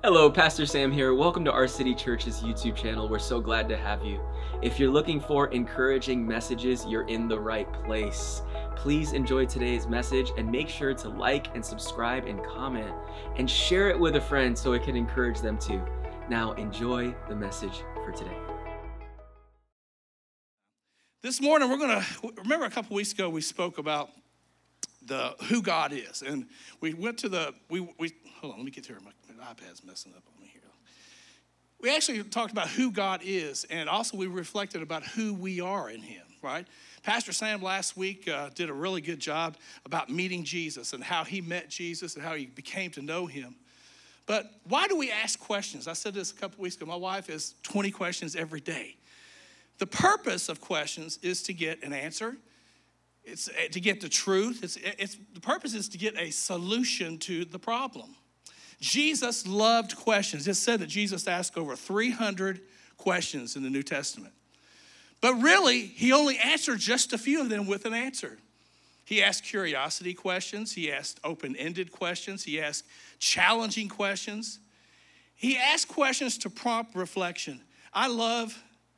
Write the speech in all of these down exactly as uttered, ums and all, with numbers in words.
Hello, Pastor Sam here. Welcome to Our City Church's YouTube channel. We're so glad to have you. If you're looking for encouraging messages, you're in the right place. Please enjoy today's message and make sure to like and subscribe and comment and share it with a friend so it can encourage them too. Now enjoy the message for today. This morning we're going to, remember a couple weeks ago we spoke about the who God is. And we went to the, we, we hold on, let me get here. My, my iPad's messing up on me here. We actually talked about who God is, and also we reflected about who we are in him, right? Pastor Sam last week uh, did a really good job about meeting Jesus and how he met Jesus and how he became to know him. But why do we ask questions? I said this a couple weeks ago. My wife has twenty questions every day. The purpose of questions is to get an answer. It's to get the truth. It's, it's, the purpose is to get a solution to the problem. Jesus loved questions. It said that Jesus asked over three hundred questions in the New Testament. But really, he only answered just a few of them with an answer. He asked curiosity questions. He asked open-ended questions. He asked challenging questions. He asked questions to prompt reflection. I love...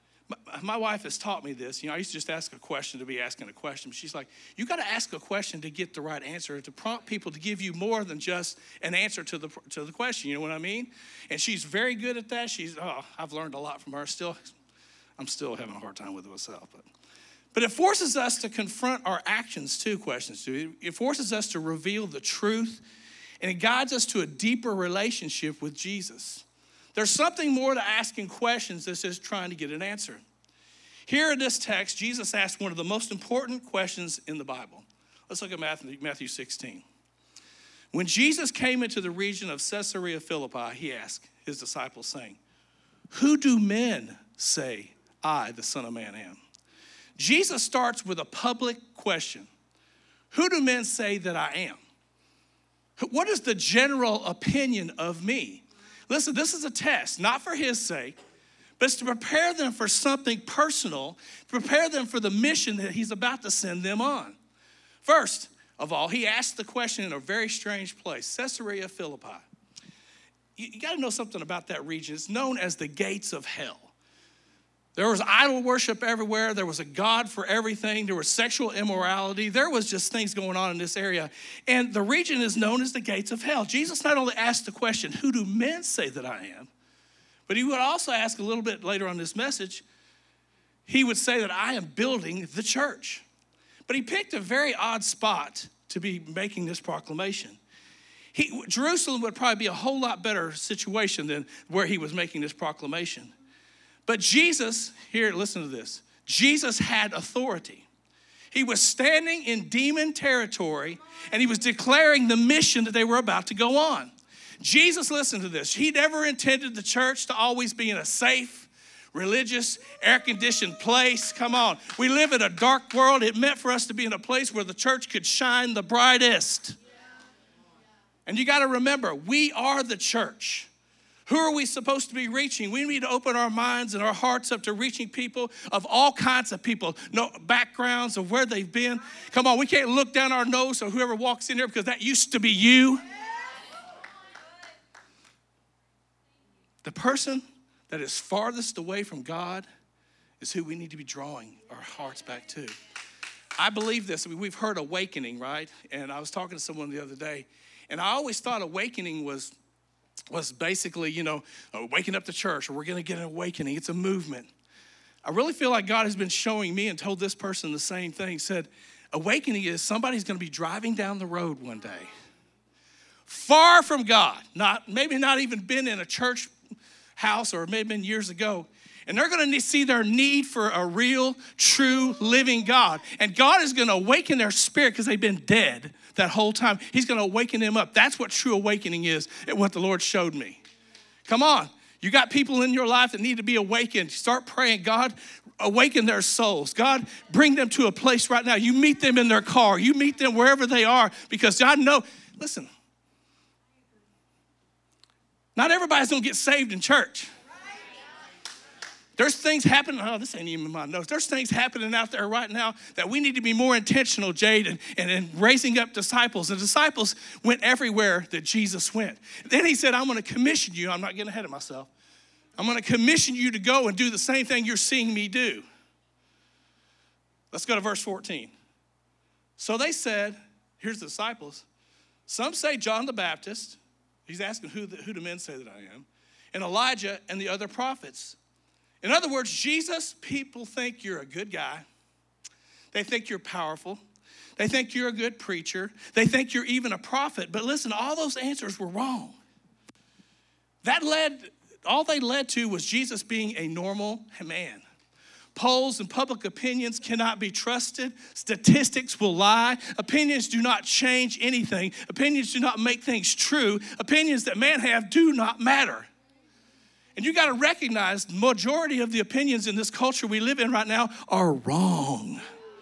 My wife has taught me this. You know, I used to just ask a question to be asking a question. She's like, you got to ask a question to get the right answer, to prompt people to give you more than just an answer to the to the question. You know what I mean? And she's very good at that. She's, oh, I've learned a lot from her. Still, I'm still having a hard time with it myself. But, but it forces us to confront our actions too, questions too. It forces us to reveal the truth, and it guides us to a deeper relationship with Jesus. There's something more to asking questions than just trying to get an answer. Here in this text, Jesus asked one of the most important questions in the Bible. Let's look at Matthew, Matthew sixteen. When Jesus came into the region of Caesarea Philippi, he asked his disciples, saying, "Who do men say I, the Son of Man, am?" Jesus starts with a public question. Who do men say that I am? What is the general opinion of me? Listen, this is a test, not for his sake, but it's to prepare them for something personal, prepare them for the mission that he's about to send them on. First of all, he asked the question in a very strange place, Caesarea Philippi. You, you got to know something about that region. It's known as the gates of hell. There was idol worship everywhere. There was a god for everything. There was sexual immorality. There was just things going on in this area. And the region is known as the gates of hell. Jesus not only asked the question, who do men say that I am? But he would also ask a little bit later on this message, he would say that I am building the church. But he picked a very odd spot to be making this proclamation. He, Jerusalem would probably be a whole lot better situation than where he was making this proclamation. But Jesus, here, listen to this. Jesus had authority. He was standing in demon territory, and he was declaring the mission that they were about to go on. Jesus, listen to this. He never intended the church to always be in a safe, religious, air-conditioned place. Come on. We live in a dark world. It meant for us to be in a place where the church could shine the brightest. And you got to remember, we are the church. Who are we supposed to be reaching? We need to open our minds and our hearts up to reaching people of all kinds of people, no backgrounds of where they've been. Come on, we can't look down our nose or whoever walks in here because that used to be you. The person that is farthest away from God is who we need to be drawing our hearts back to. I believe this. We've heard awakening, right? And I was talking to someone the other day, and I always thought awakening was was basically, you know, waking up the church, or we're going to get an awakening. It's a movement. I really feel like God has been showing me and told this person the same thing. Said, awakening is somebody's going to be driving down the road one day, far from God, not maybe not even been in a church house or maybe been years ago, and they're going to see their need for a real, true, living God. And God is going to awaken their spirit because they've been dead that whole time. He's going to awaken them up. That's what true awakening is, and what the Lord showed me. Come on. You got people in your life that need to be awakened. Start praying. God, awaken their souls. God, bring them to a place right now. You meet them in their car. You meet them wherever they are, because I know, listen, not everybody's going to get saved in church. There's things happening. Oh, this ain't even in my notes. There's things happening out there right now that we need to be more intentional, Jade, and, and, and raising up disciples. The disciples went everywhere that Jesus went. Then he said, I'm going to commission you. I'm not getting ahead of myself. I'm going to commission you to go and do the same thing you're seeing me do. Let's go to verse fourteen. So they said, here's the disciples. Some say John the Baptist. He's asking who, the, who do men say that I am? And Elijah and the other prophets. In other words, Jesus, people think you're a good guy. They think you're powerful. They think you're a good preacher. They think you're even a prophet. But listen, all those answers were wrong. That led, all they led to was Jesus being a normal man. Polls and public opinions cannot be trusted. Statistics will lie. Opinions do not change anything. Opinions do not make things true. Opinions that man have do not matter. And you got to recognize the majority of the opinions in this culture we live in right now are wrong.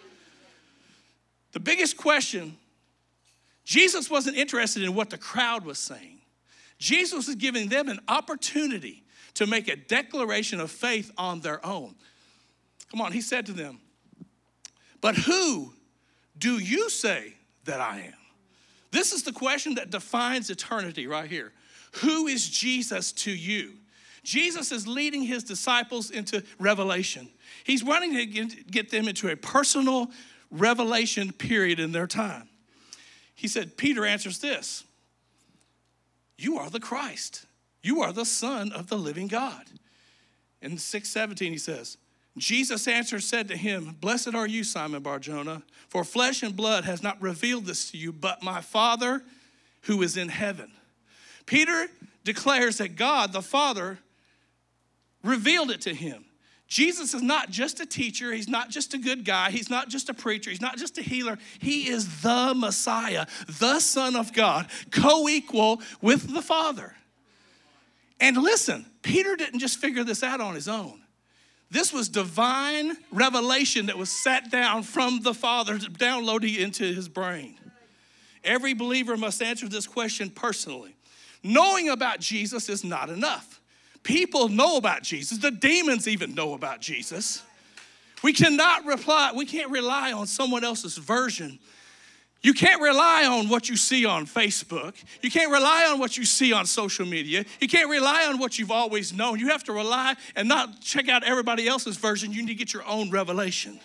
The biggest question, Jesus wasn't interested in what the crowd was saying. Jesus was giving them an opportunity to make a declaration of faith on their own. Come on, he said to them, but who do you say that I am? This is the question that defines eternity right here. Who is Jesus to you? Jesus is leading his disciples into revelation. He's wanting to get them into a personal revelation period in their time. He said, Peter answers this, you are the Christ. You are the Son of the living God. In six seventeen, he says, Jesus answered, said to him, blessed are you, Simon Bar-Jonah, for flesh and blood has not revealed this to you, but my Father who is in heaven. Peter declares that God, the Father, revealed it to him. Jesus is not just a teacher. He's not just a good guy. He's not just a preacher. He's not just a healer. He is the Messiah, the Son of God, co-equal with the Father. And listen, Peter didn't just figure this out on his own. This was divine revelation that was sat down from the Father, downloading into his brain. Every believer must answer this question personally. Knowing about Jesus is not enough. People know about Jesus. The demons even know about Jesus. We cannot reply, we can't rely on someone else's version. You can't rely on what you see on Facebook. You can't rely on what you see on social media. You can't rely on what you've always known. You have to rely and not check out everybody else's version. You need to get your own revelation.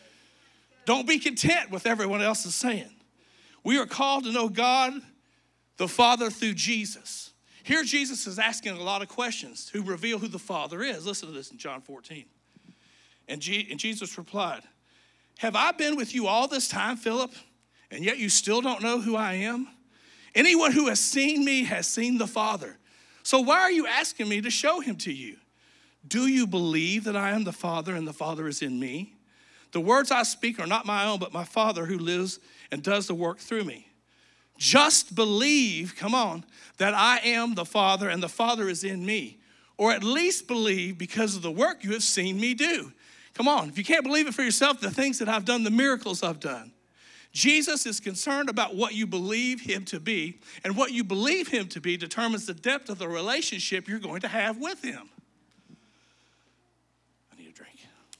Don't be content with everyone else is saying. We are called to know God, the Father, through Jesus. Here Jesus is asking a lot of questions to reveal who the Father is. Listen to this in John fourteen. And, G- and Jesus replied, have I been with you all this time, Philip, and yet you still don't know who I am? Anyone who has seen me has seen the Father. So why are you asking me to show him to you? Do you believe that I am the Father and the Father is in me? The words I speak are not my own, but my Father who lives and does the work through me. Just believe, come on, that I am the Father and the Father is in me. Or at least believe because of the work you have seen me do. Come on, if you can't believe it for yourself, the things that I've done, the miracles I've done. Jesus is concerned about what you believe him to be, and what you believe him to be determines the depth of the relationship you're going to have with him. I need a drink.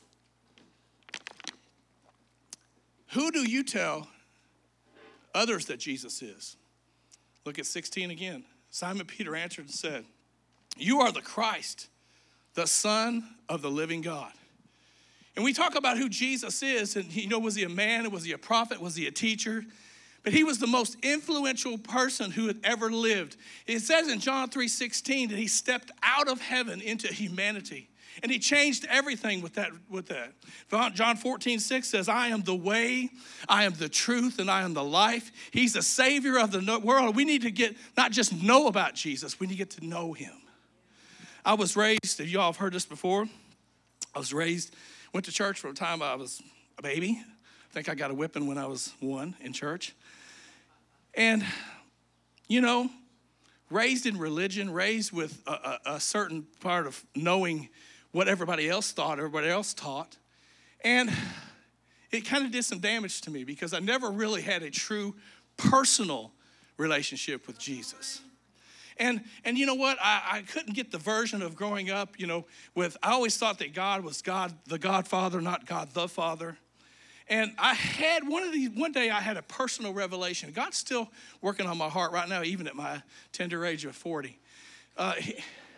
Who do you tell others that Jesus is? Look at sixteen again. Simon Peter answered and said, you are the Christ, the Son of the living God. And we talk about who Jesus is, and you know, was he a man? Was he a prophet? Was he a teacher? But he was the most influential person who had ever lived. It says in John three sixteen that he stepped out of heaven into humanity. And he changed everything with that. With that. John fourteen six says, I am the way, I am the truth, and I am the life. He's the Savior of the world. We need to get, not just know about Jesus, we need to get to know him. I was raised, y'all have heard this before. I was raised, went to church from the time I was a baby. I think I got a whipping when I was one in church. And, you know, raised in religion, raised with a, a, a certain part of knowing what everybody else thought, everybody else taught. And it kind of did some damage to me because I never really had a true personal relationship with Jesus. And and you know what? I, I couldn't get the version of growing up, you know, with, I always thought that God was God, the Godfather, not God the Father. And I had one of these, one day I had a personal revelation. God's still working on my heart right now, even at my tender age of forty. Uh, he,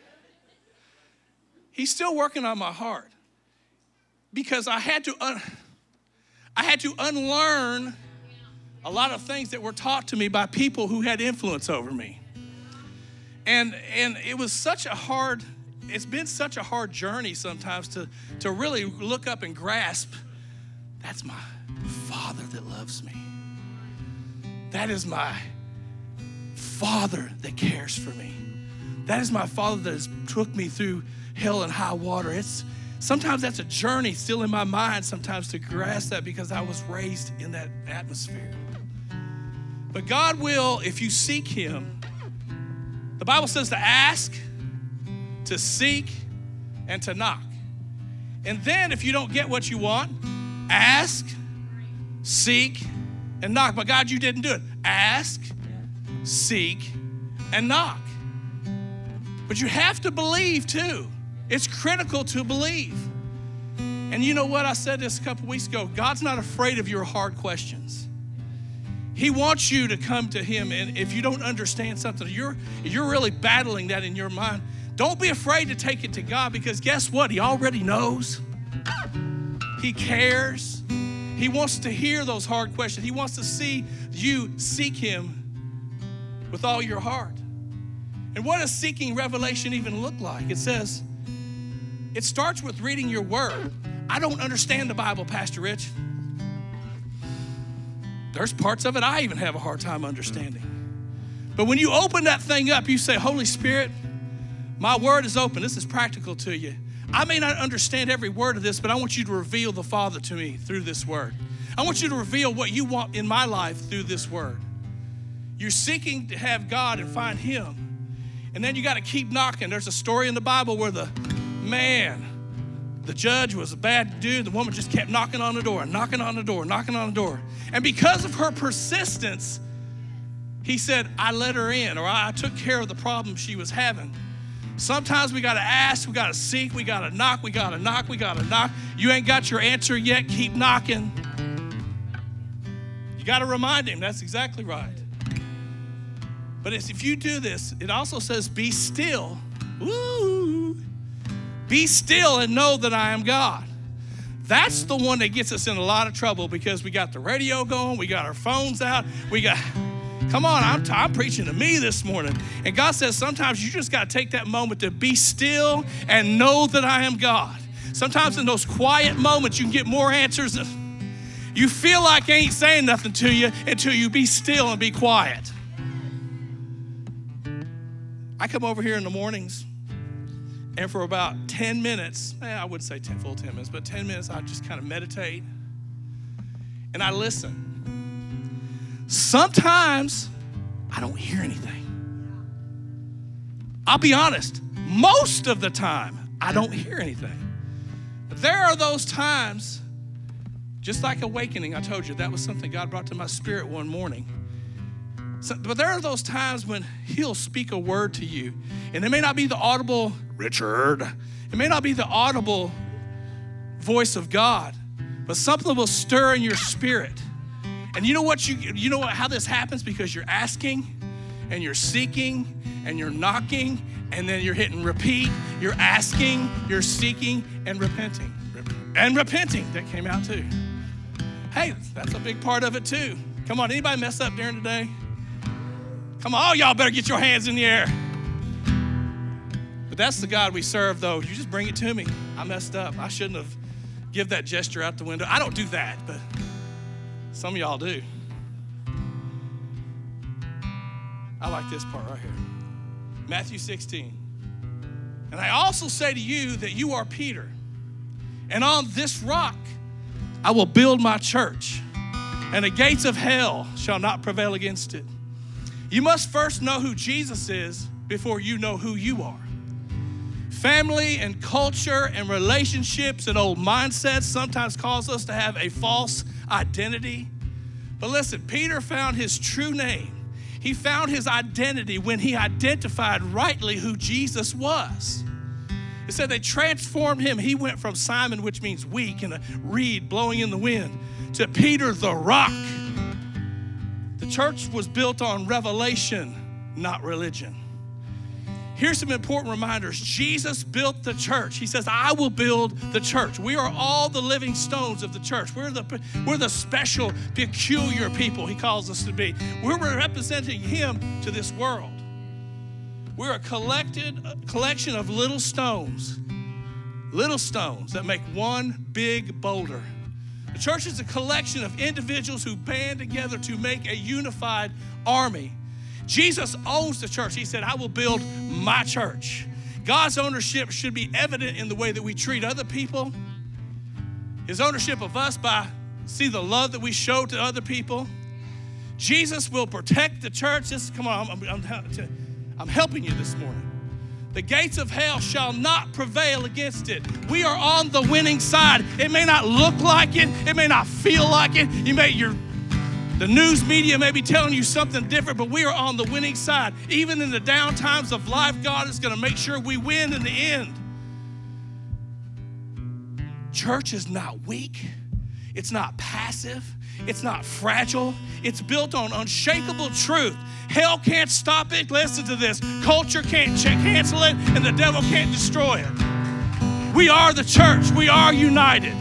he's still working on my heart because I had to, un, I had to unlearn a lot of things that were taught to me by people who had influence over me. And and it was such a hard, it's been such a hard journey sometimes to, to really look up and grasp, that's my Father that loves me. That is my Father that cares for me. That is my Father that has took me through hell and high water. It's sometimes that's a journey still in my mind sometimes to grasp that because I was raised in that atmosphere. But God will, if you seek him, the Bible says to ask, to seek, and to knock. And then if you don't get what you want, ask, seek, and knock. But God, you didn't do it. Ask, seek, and knock. But you have to believe too. It's critical to believe. And you know what? I said this a couple weeks ago. God's not afraid of your hard questions. He wants you to come to him, and if you don't understand something, you're, you're really battling that in your mind, don't be afraid to take it to God, because guess what? He already knows. He cares. He wants to hear those hard questions. He wants to see you seek him with all your heart. And what does seeking revelation even look like? It says, it starts with reading your word. I don't understand the Bible, Pastor Rich. There's parts of it I even have a hard time understanding. But when you open that thing up, you say, Holy Spirit, my word is open. This is practical to you. I may not understand every word of this, but I want you to reveal the Father to me through this word. I want you to reveal what you want in my life through this word. You're seeking to have God and find him. And then you got to keep knocking. There's a story in the Bible where the man, the judge was a bad dude. The woman just kept knocking on the door, knocking on the door, knocking on the door. And because of her persistence, he said, I let her in, or I took care of the problem she was having. Sometimes we got to ask, we got to seek, we got to knock, we got to knock, we got to knock. You ain't got your answer yet, keep knocking. You got to remind him, that's exactly right. But it's, if you do this, it also says, be still. Woo! Be still and know that I am God. That's the one that gets us in a lot of trouble because we got the radio going, we got our phones out, we got, come on, I'm, t- I'm preaching to me this morning. And God says sometimes you just got to take that moment to be still and know that I am God. Sometimes in those quiet moments you can get more answers. You feel like I ain't saying nothing to you until you be still and be quiet. I come over here in the mornings, and for about ten minutes, eh, I wouldn't say ten, full ten minutes, but ten minutes, I just kind of meditate and I listen. Sometimes I don't hear anything. I'll be honest, most of the time I don't hear anything. But there are those times, just like awakening, I told you, that was something God brought to my spirit one morning. So, but there are those times when he'll speak a word to you, and it may not be the audible, Richard, it may not be the audible voice of God, but something will stir in your spirit. And you know what? You, you know what, how this happens? Because you're asking, and you're seeking, and you're knocking, and then you're hitting repeat. You're asking, you're seeking, and repenting. And repenting, that came out too. Hey, that's a big part of it too. Come on, anybody mess up during the day? Come on, oh, y'all better get your hands in the air. But that's the God we serve, though. You just bring it to me. I messed up. I shouldn't have given that gesture out the window. I don't do that, but some of y'all do. I like this part right here. Matthew sixteen. And I also say to you that you are Peter, and on this rock I will build my church, and the gates of hell shall not prevail against it. You must first know who Jesus is before you know who you are. Family and culture and relationships and old mindsets sometimes cause us to have a false identity. But listen, Peter found his true name. He found his identity when he identified rightly who Jesus was. It said they transformed him. He went from Simon, which means weak, and a reed blowing in the wind, to Peter the rock. The church was built on revelation, not religion. Here's some important reminders. Jesus built the church. He says, I will build the church. We are all the living stones of the church. We're the, we're the special, peculiar people he calls us to be. We're representing him to this world. We're a collected a collection of little stones, little stones that make one big boulder. The church is a collection of individuals who band together to make a unified army. Jesus owns the church. He said, I will build my church. God's ownership should be evident in the way that we treat other people. His ownership of us by see the love that we show to other people. Jesus will protect the church. This, come on, I'm, I'm, I'm helping you this morning. The gates of hell shall not prevail against it. We are on the winning side. It may not look like it. It may not feel like it. You may, you're The news media may be telling you something different, but we are on the winning side. Even in the down times of life, God is going to make sure we win in the end. Church is not weak. It's not passive. It's not fragile. It's built on unshakable truth. Hell can't stop it. Listen to this. Culture can't cancel it, and the devil can't destroy it. We are the church. We are united.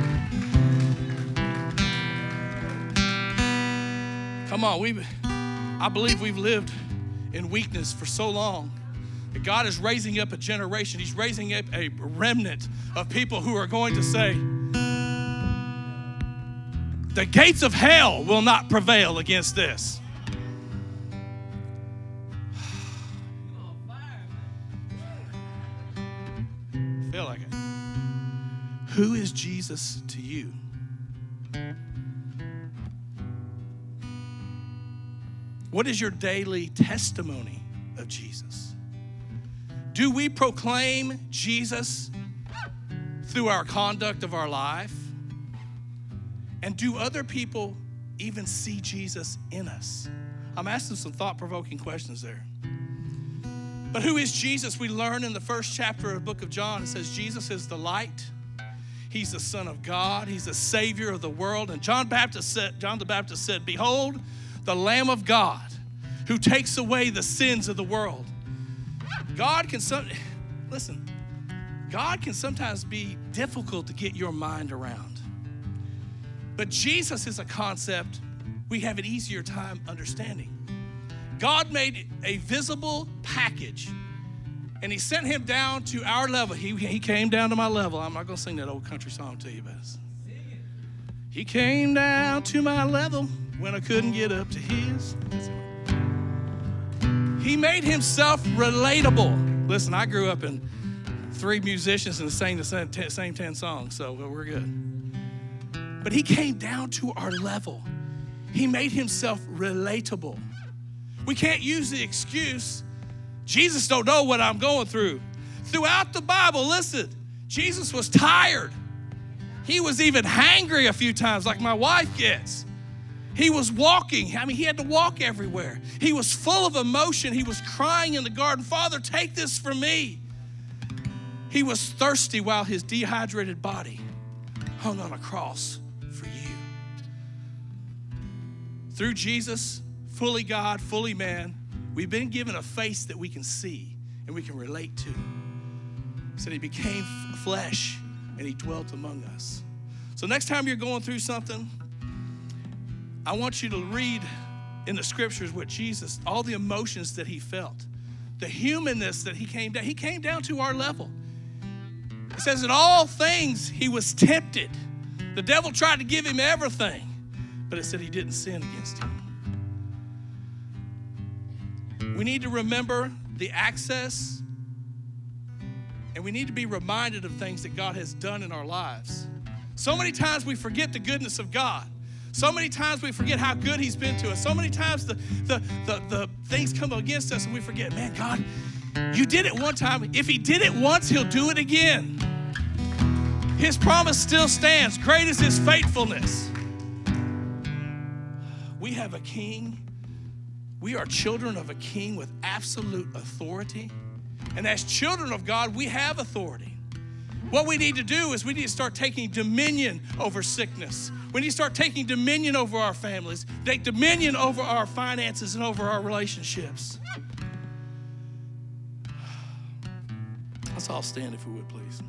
Come on, we I believe we've lived in weakness for so long that God is raising up a generation. He's raising up a remnant of people who are going to say, the gates of hell will not prevail against this. I feel like it. Who is Jesus to you? What is your daily testimony of Jesus? Do we proclaim Jesus through our conduct of our life? And do other people even see Jesus in us? I'm asking some thought-provoking questions there. But who is Jesus? We learn in the first chapter of the book of John, it says Jesus is the light. He's the Son of God. He's the Savior of the world. And John Baptist said, John the Baptist said, behold, the Lamb of God who takes away the sins of the world. God can some, listen, God can sometimes be difficult to get your mind around. But Jesus is a concept we have an easier time understanding. God made a visible package, and he sent him down to our level. He, he came down to my level. I'm not going to sing that old country song to you, but he came down to my level when I couldn't get up to his. He made himself relatable. Listen, I grew up in three musicians and sang the same, same ten songs, so we're good. But he came down to our level. He made himself relatable. We can't use the excuse, Jesus don't know what I'm going through. Throughout the Bible, listen, Jesus was tired. He was even hangry a few times, like my wife gets. He was walking. I mean, he had to walk everywhere. He was full of emotion. He was crying in the garden, Father, take this from me. He was thirsty while his dehydrated body hung on a cross for you. Through Jesus, fully God, fully man, we've been given a face that we can see and we can relate to. He said he became flesh and he dwelt among us. So next time you're going through something, I want you to read in the scriptures what Jesus, all the emotions that he felt, the humanness that he came down. He came down to our level. It says in all things he was tempted. The devil tried to give him everything, but it said he didn't sin against him. We need to remember the access, and we need to be reminded of things that God has done in our lives. So many times we forget the goodness of God. So many times we forget how good he's been to us. So many times the, the, the, the things come against us and we forget, man, God, you did it one time. If he did it once, he'll do it again. His promise still stands. Great is his faithfulness. We have a king We are children of a king with absolute authority. And as children of God, we have authority. What we need to do is we need to start taking dominion over sickness. We need to start taking dominion over our families, take dominion over our finances and over our relationships. Let's all stand if we would, please.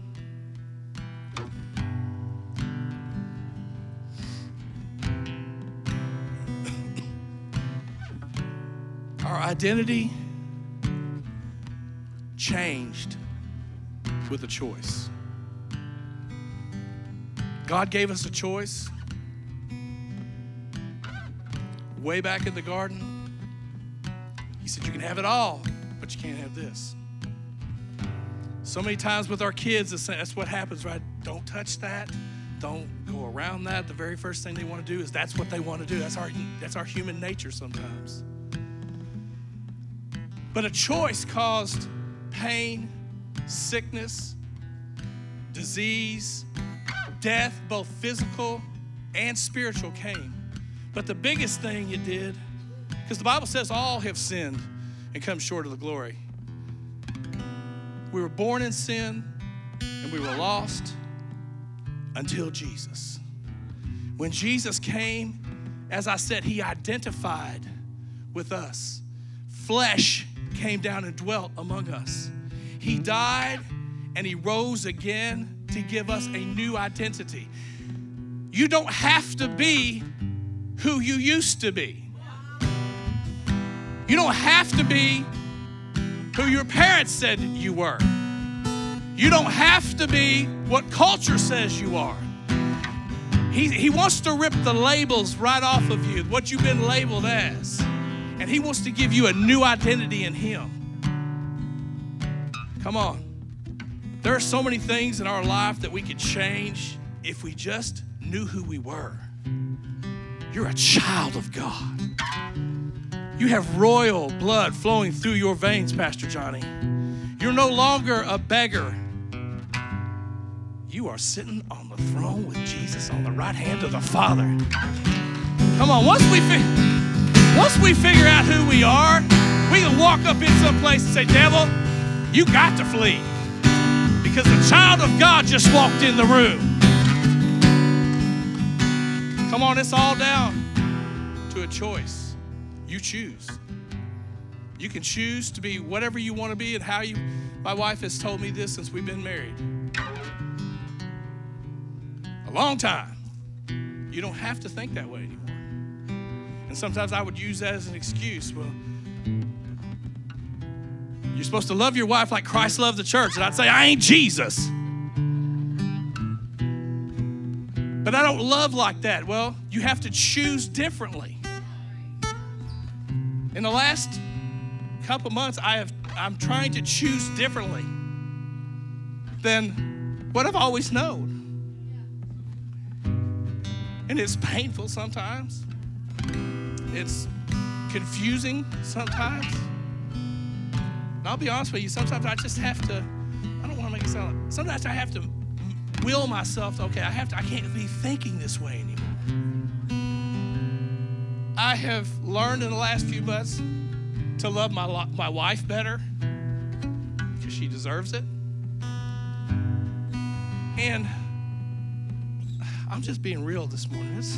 Our identity changed with a choice. God gave us a choice way back in the garden. He said, you can have it all, but you can't have this. So many times with our kids, that's what happens, right? Don't touch that. Don't go around that. The very first thing they want to do is that's what they want to do. That's our, that's our human nature sometimes. But a choice caused pain, sickness, disease, death, both physical and spiritual came. But the biggest thing it did, because the Bible says all have sinned and come short of the glory. We were born in sin and we were lost until Jesus. When Jesus came, as I said, he identified with us. Flesh came down and dwelt among us. He died and he rose again to give us a new identity. You don't have to be who you used to be. You don't have to be who your parents said you were. You don't have to be what culture says you are. He, he wants to rip the labels right off of you, what you've been labeled as. And he wants to give you a new identity in him. Come on. There are so many things in our life that we could change if we just knew who we were. You're a child of God. You have royal blood flowing through your veins, Pastor Johnny. You're no longer a beggar. You are sitting on the throne with Jesus on the right hand of the Father. Come on, once we fi- once we figure out who we are, we can walk up in some place and say, devil, you got to flee. Because the child of God just walked in the room. Come on, it's all down to a choice. You choose. You can choose to be whatever you want to be and how you. My wife has told me this since we've been married. A long time. You don't have to think that way anymore. And sometimes I would use that as an excuse. Well, you're supposed to love your wife like Christ loved the church. And I'd say, I ain't Jesus. But I don't love like that. Well, you have to choose differently. In the last couple months, I have, I'm trying to choose differently than what I've always known. And it's painful sometimes. It's confusing sometimes. And I'll be honest with you, sometimes I just have to, I don't want to make it sound like, sometimes I have to will myself to, okay, I have to, I can't be thinking this way anymore. I have learned in the last few months to love my, my wife better because she deserves it. And I'm just being real this morning. It's,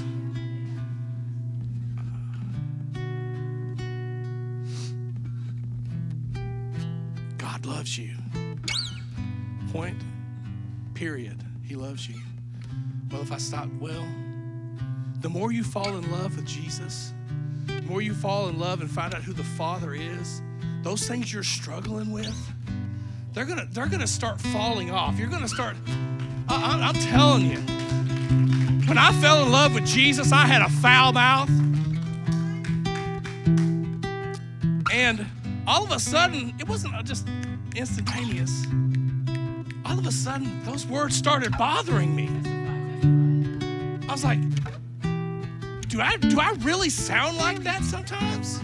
God loves you. Point, period. He loves you. Well, if I stop, well, the more you fall in love with Jesus, the more you fall in love and find out who the Father is, those things you're struggling with, they're gonna they're gonna start falling off. You're gonna start. I, I'm telling you, when I fell in love with Jesus, I had a foul mouth, and all of a sudden, it wasn't just instantaneous. All of a sudden, those words started bothering me. I was like, do I do I really sound like that sometimes?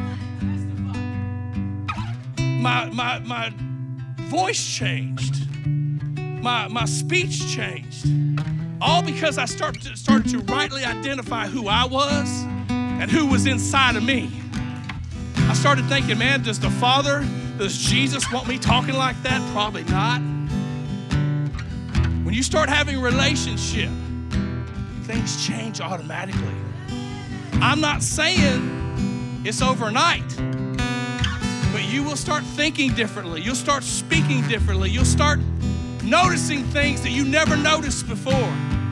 My my my voice changed. My my speech changed. All because I started to, started to rightly identify who I was and who was inside of me. I started thinking, man, does the Father, does Jesus want me talking like that? Probably not. When you start having a relationship, things change automatically. I'm not saying it's overnight, but you will start thinking differently. You'll start speaking differently. You'll start noticing things that you never noticed before.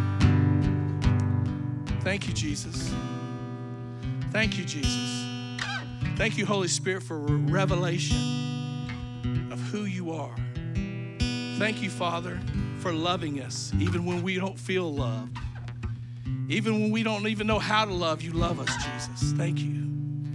Thank you, Jesus. Thank you, Jesus. Thank you, Holy Spirit, for revelation of who you are. Thank you, Father, for loving us, even when we don't feel loved. Even when we don't even know how to love, you love us, Jesus. Thank you.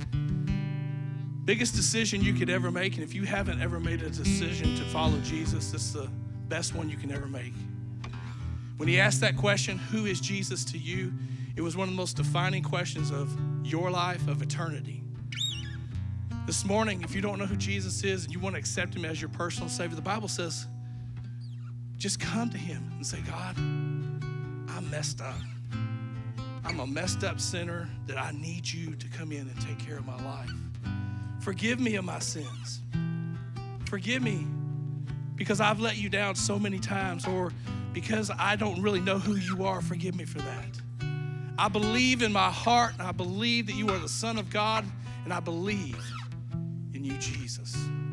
Biggest decision you could ever make, and if you haven't ever made a decision to follow Jesus, this is the best one you can ever make. When he asked that question, who is Jesus to you? It was one of the most defining questions of your life, of eternity. This morning, if you don't know who Jesus is and you want to accept him as your personal Savior, the Bible says, just come to him and say, God, I'm messed up. I'm a messed up sinner that I need you to come in and take care of my life. Forgive me of my sins. Forgive me because I've let you down so many times, or because I don't really know who you are. Forgive me for that. I believe in my heart, and I believe that you are the Son of God, and I believe in you, Jesus.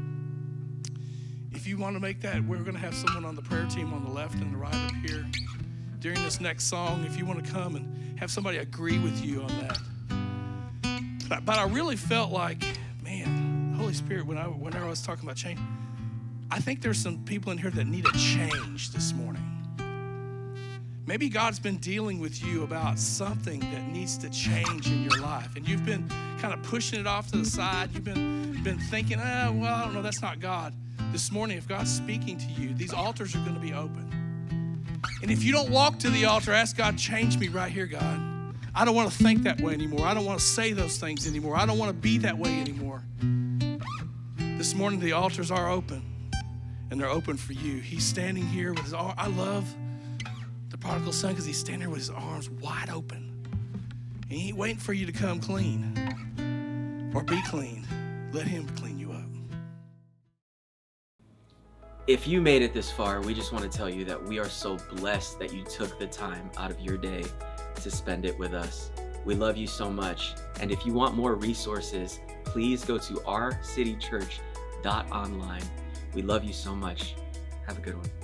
If you want to make that, we're going to have someone on the prayer team on the left and the right up here. During this next song, if you want to come and have somebody agree with you on that. But, but I really felt like, man, Holy Spirit, when I, whenever I was talking about change, I think there's some people in here that need a change this morning. Maybe God's been dealing with you about something that needs to change in your life, and you've been kind of pushing it off to the side. You've been, been thinking, oh, well, I don't know, that's not God. This morning, if God's speaking to you, these altars are going to be open. And if you don't walk to the altar, ask God, change me right here, God. I don't want to think that way anymore. I don't want to say those things anymore. I don't want to be that way anymore. This morning, the altars are open, and they're open for you. He's standing here with his arm. I love the prodigal son because he's standing there with his arms wide open. And he ain't waiting for you to come clean or be clean. Let him clean you up. If you made it this far, we just want to tell you that we are so blessed that you took the time out of your day to spend it with us. We love you so much. And if you want more resources, please go to our city church dot online. We love you so much. Have a good one.